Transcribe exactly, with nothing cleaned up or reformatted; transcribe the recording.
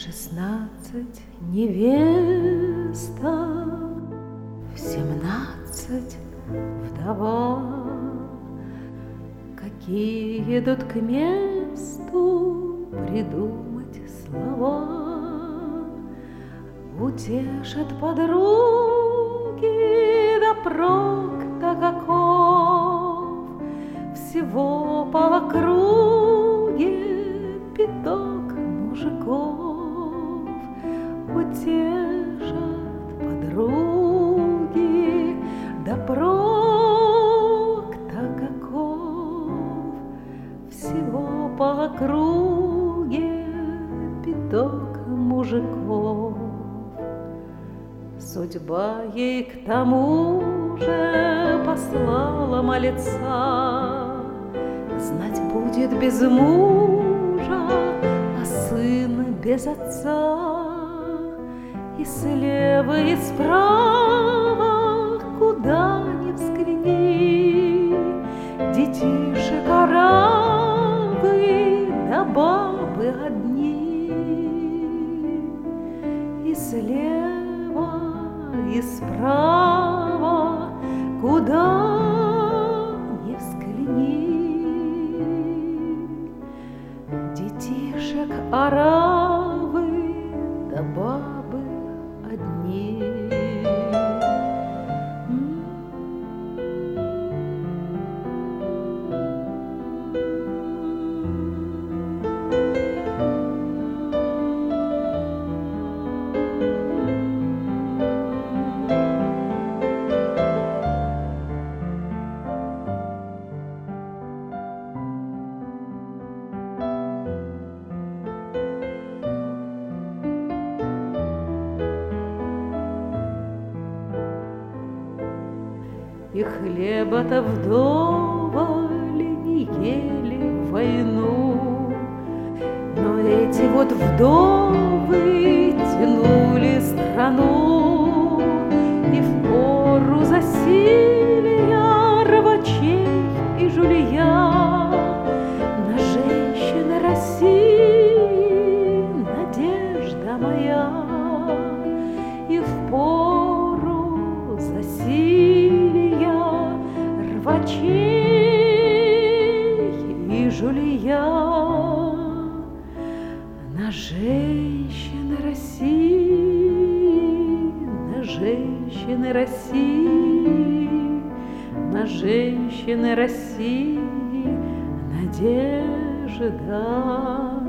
шестнадцать невеста, в семнадцать вдова. Какие идут к месту придумать слова, утешат подруги, да прок-то каков. Всего по округе пяток мужиков утешат подруги, да прок-то каков. Всего по округе пяток мужиков. Судьба ей к тому же послала малеца, знать будет без мужа, а сын без отца. И слева, и справа, куда ни взгляни, детишек оравы, да бабы одни. И слева, и справа, куда ни взгляни, детишек оравы, да бабы одни. И хлеба-то вдоволь не ели в войну, но эти вот вдовы тянули страну, и в пору засилия рвачей и жулья на женщины России надежда моя. И в пору засилия рвачей и жулья на женщины России, на женщины России, на женщины России надежда